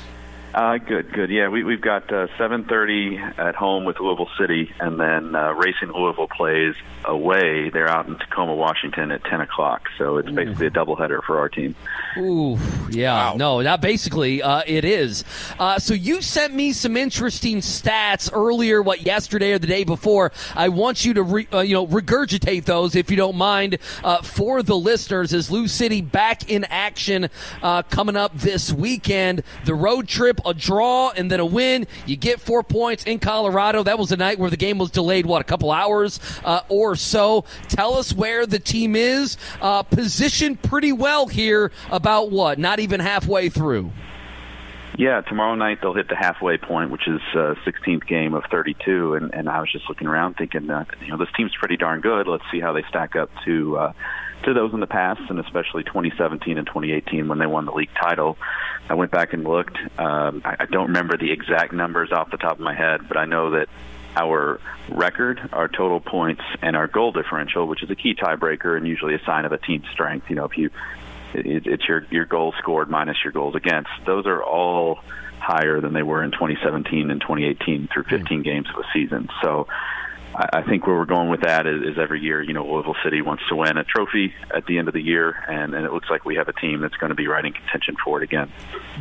Good. Yeah, we've got 7:30 at home with Louisville City, and then Racing Louisville plays away. They're out in Tacoma, Washington at 10 o'clock, so it's basically a doubleheader for our team. Ooh, yeah. Wow. No, that basically it is. So you sent me some interesting stats earlier, yesterday or the day before. I want you to regurgitate those, if you don't mind, for the listeners, as Lou City back in action coming up this weekend. The road trip, a draw, and then a win. You get 4 points in Colorado. That was a night where the game was delayed, a couple hours or so. Tell us where the team is. Positioned pretty well here, about not even halfway through. Yeah, tomorrow night they'll hit the halfway point, which is 16th game of 32, and I was just looking around thinking, this team's pretty darn good. Let's see how they stack up to those in the past, and especially 2017 and 2018 when they won the league title. I went back and looked. I don't remember the exact numbers off the top of my head, but I know that our record, our total points, and our goal differential, which is a key tiebreaker and usually a sign of a team's strength. It's your goals scored minus your goals against. Those are all higher than they were in 2017 and 2018 through 15 games of a season. So I think where we're going with that is every year, Louisville City wants to win a trophy at the end of the year, and it looks like we have a team that's going to be right in contention for it again.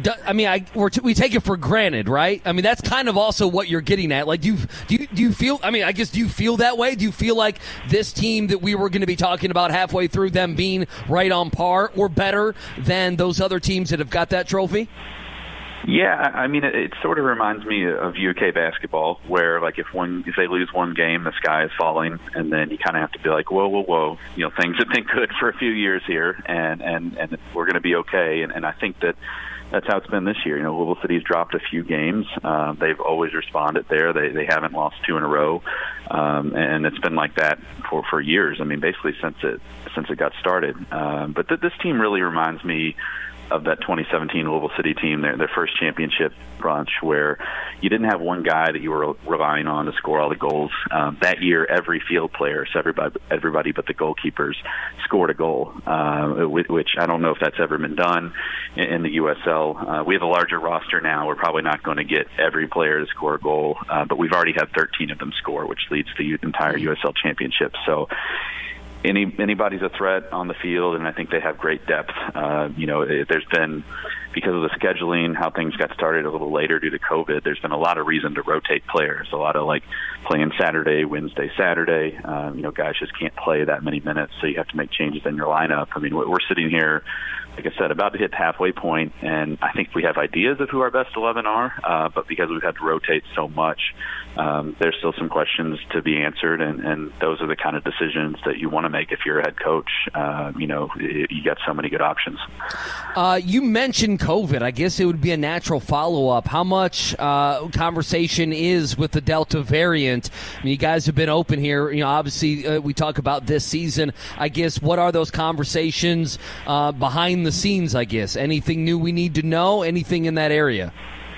We take it for granted, right? I mean, that's kind of also what you're getting at. Like, do you feel? I mean, I guess, do you feel that way? Do you feel like this team that we were going to be talking about halfway through, them being right on par or better than those other teams that have got that trophy? Yeah, I mean, it sort of reminds me of UK basketball, where if they lose one game, the sky is falling, and then you kind of have to be like, whoa, things have been good for a few years here, and we're going to be okay. And I think that's how it's been this year. Louisville City's dropped a few games. They've always responded there. They haven't lost 2 in a row, and it's been like that for years. I mean, basically since it got started. But this team really reminds me of that 2017 Louisville City team, their first championship bunch, where you didn't have one guy that you were relying on to score all the goals. That year, every field player, so everybody but the goalkeepers, scored a goal, which I don't know if that's ever been done in the USL. We have a larger roster now. We're probably not going to get every player to score a goal, but we've already had 13 of them score, which leads the entire USL championship. So anybody's a threat on the field, and I think they have great depth. There's been, because of the scheduling, how things got started a little later due to COVID, there's been a lot of reason to rotate players, a lot of playing Saturday, Wednesday, Saturday. Guys just can't play that many minutes, so you have to make changes in your lineup. I mean, we're sitting here like I said, about to hit the halfway point, and I think we have ideas of who our best 11 are, but because we've had to rotate so much, there's still some questions to be answered, and those are the kind of decisions that you want to make if you're a head coach. You got so many good options. You mentioned COVID. I guess it would be a natural follow-up. How much conversation is with the Delta variant? I mean, you guys have been open here. Obviously, we talk about this season. I guess, what are those conversations behind the scenes, I guess? Anything new we need to know? Anything in that area?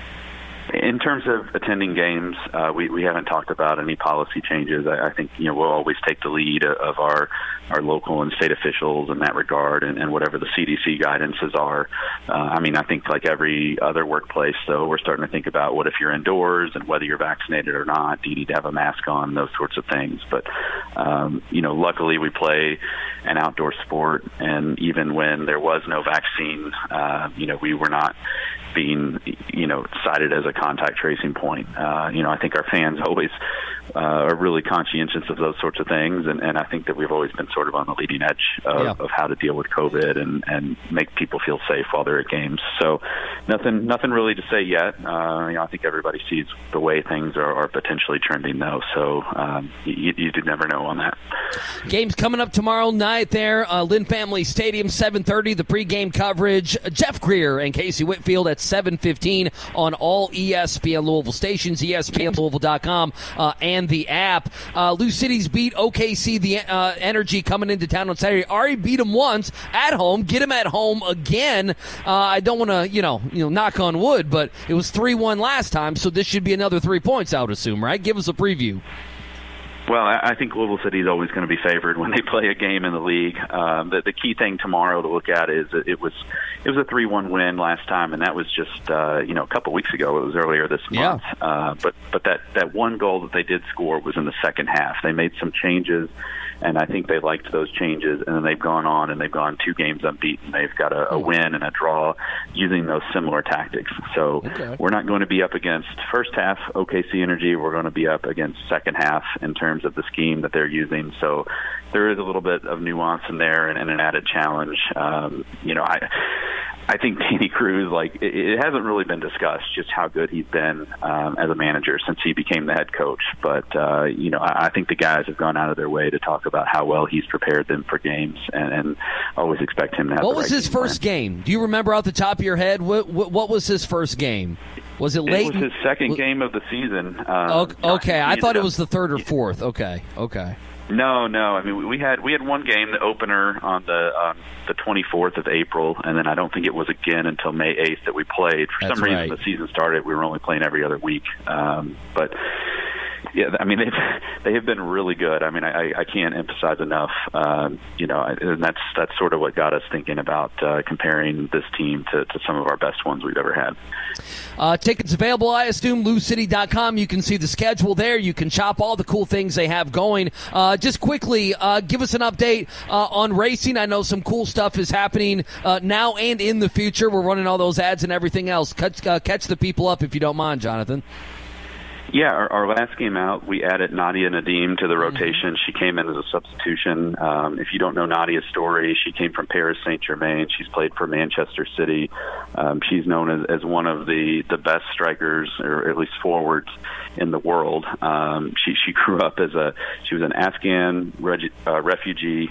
In terms of attending games, we haven't talked about any policy changes. I think we'll always take the lead of our local and state officials in that regard, and whatever the CDC guidances are. I think like every other workplace, though, we're starting to think about what if you're indoors and whether you're vaccinated or not. Do you need to have a mask on? Those sorts of things. But luckily we play an outdoor sport, and even when there was no vaccine, we were not being cited as a contact tracing point. I think our fans always are really conscientious of those sorts of things, and I think that we've always been sort of on the leading edge of how to deal with COVID and make people feel safe while they're at games. So nothing really to say yet. I think everybody sees the way things are potentially trending, though, so you do never know on that. Game's coming up tomorrow night there, Lynn Family Stadium, 7:30, the pregame coverage. Jeff Greer and Casey Whitfield at 7:15 on all ESPN Louisville stations, ESPNLouisville.com, and the app. Lou City's beat OKC, the Energy, coming into town on Saturday. Already beat them once at home. Get them at home again. I don't want to, knock on wood, but it was 3-1 last time, so this should be another 3 points, I would assume, right? Give us a preview. Well, I think Louisville City is always going to be favored when they play a game in the league. The key thing tomorrow to look at is that it was a 3-1 win last time, and that was just a couple weeks ago. It was earlier this month. But that one goal that they did score was in the second half. They made some changes, and I think they liked those changes, and then they've gone on and they've gone 2 games unbeaten. They've got a win and a draw using those similar tactics. So we're not going to be up against first half OKC Energy. We're going to be up against second half in terms of the scheme that they're using. So there is a little bit of nuance in there and an added challenge. I think Danny Cruz, it hasn't really been discussed just how good he's been as a manager since he became the head coach. But, I think the guys have gone out of their way to talk about how well he's prepared them for games, and always expect him to have What was his first game? Do you remember off the top of your head? What was his first game? Was it late? It was his second game of the season. Okay, I thought it was the third or fourth. Okay. No. I mean, we had one game, the opener, on the 24th of April, and then I don't think it was again until May 8th that we played. For some reason, the season started. We were only playing every other week, but. Yeah, I mean, they have been really good. I mean, I can't emphasize enough, and that's sort of what got us thinking about comparing this team to some of our best ones we've ever had. Tickets available, I assume, LouCity.com. You can see the schedule there. You can shop all the cool things they have going. Just quickly, give us an update on racing. I know some cool stuff is happening now and in the future. We're running all those ads and everything else. Catch the people up if you don't mind, Jonathan. Yeah, our last game out, we added Nadia Nadim to the rotation. She came in as a substitution. If you don't know Nadia's story, she came from Paris Saint-Germain. She's played for Manchester City. She's known as one of the best strikers, or at least forwards, in the world. She grew up she was an Afghan refugee.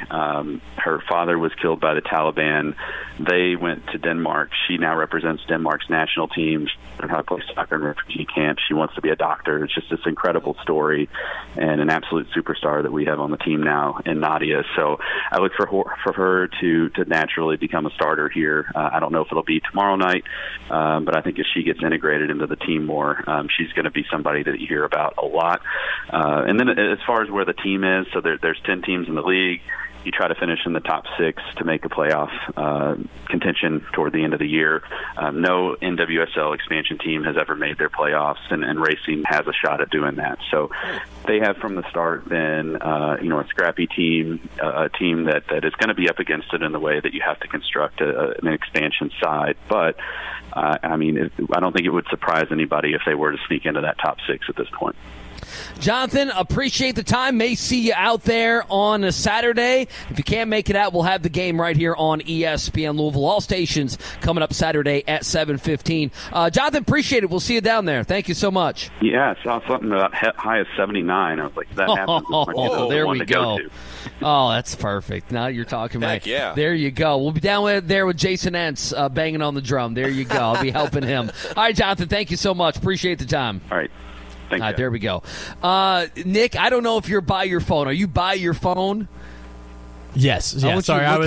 Her father was killed by the Taliban. They went to Denmark. She now represents Denmark's national team. She learned how to play soccer in refugee camps. She wants to be a doctor. It's just this incredible story and an absolute superstar that we have on the team now in Nadia. So I look for her to naturally become a starter here. I don't know if it'll be tomorrow night, but I think if she gets integrated into the team more, she's going to be somebody that you hear about a lot. And then as far as where the team is, so there's 10 teams in the league. You try to finish in the top 6 to make a playoff contention toward the end of the year. No NWSL expansion team has ever made their playoffs, and Racing has a shot at doing that. So they have from the start been a scrappy team, a team that is going to be up against it in the way that you have to construct an expansion side. But, I don't think it would surprise anybody if they were to sneak into that top 6 at this point. Jonathan, appreciate the time. May see you out there on a Saturday. If you can't make it out, we'll have the game right here on ESPN Louisville. All stations coming up Saturday at 7:15. Jonathan, appreciate it. We'll see you down there. Thank you so much. Yeah, I saw something about high as 79. I was like, that happens. There we go. Oh, that's perfect. Now you're talking about. Yeah. There you go. We'll be down there with Jason Entz banging on the drum. There you go. I'll be helping him. All right, Jonathan, thank you so much. Appreciate the time. All right. All right, there we go. Nick, I don't know if you're by your phone. Are you by your phone? Yes. Yeah. Sorry, I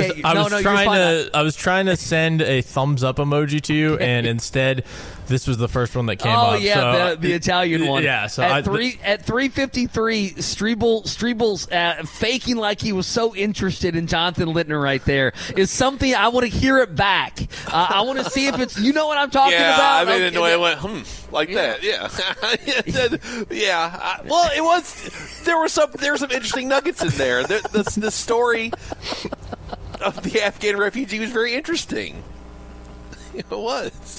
was trying to send a thumbs up emoji to you, and instead, this was the first one that came up. Oh yeah, so, the Italian one. Yeah. So at 3:53, Strebel's faking like he was so interested in Jonathan Littner right there is something I want to hear it back. I want to see if it's what I'm talking about. Yeah, I made it went like that. Yeah. Yeah. Well, it was. There were some interesting nuggets in there. The story of the Afghan refugee was very interesting. It was.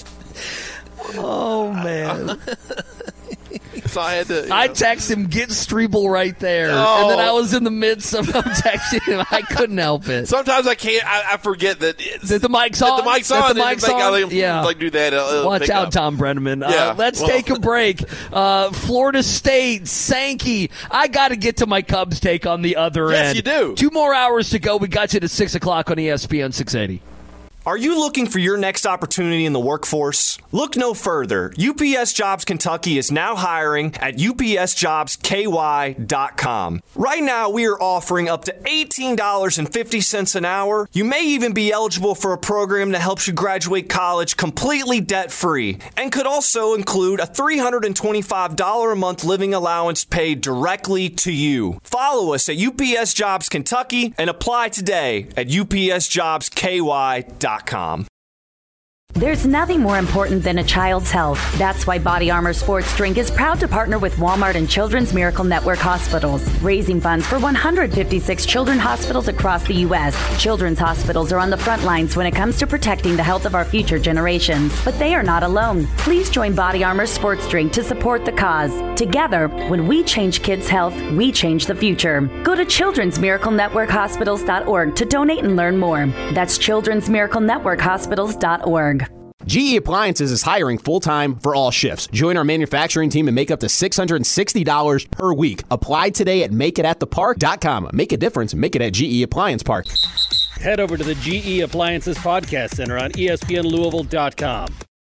Oh, man. So I had to. I texted him, get Strebel right there. Oh. And then I was in the midst of texting him. I couldn't help it. Sometimes I can't. I forget that the mic's on. The mic's on. I do that. Watch out, Tom Brenneman. Let's take a break. Florida State, Sankey. I got to get to my Cubs take on the other end. Yes, you do. 2 more hours to go. We got you to 6 o'clock on ESPN 680. Are you looking for your next opportunity in the workforce? Look no further. UPS Jobs Kentucky is now hiring at upsjobsky.com. Right now, we are offering up to $18.50 an hour. You may even be eligible for a program that helps you graduate college completely debt-free and could also include a $325 a month living allowance paid directly to you. Follow us at UPS Jobs Kentucky and apply today at upsjobsky.com. There's nothing more important than a child's health. That's why Body Armor Sports Drink is proud to partner with Walmart and Children's Miracle Network Hospitals, raising funds for 156 children's hospitals across the U.S. Children's hospitals are on the front lines when it comes to protecting the health of our future generations. But they are not alone. Please join Body Armor Sports Drink to support the cause. Together, when we change kids' health, we change the future. Go to childrensmiraclenetworkhospitals.org to donate and learn more. That's childrensmiraclenetworkhospitals.org. GE Appliances is hiring full-time for all shifts. Join our manufacturing team and make up to $660 per week. Apply today at makeitatatthepark.com. Make a difference. Make it at GE Appliance Park. Head over to the GE Appliances Podcast Center on ESPNLouisville.com.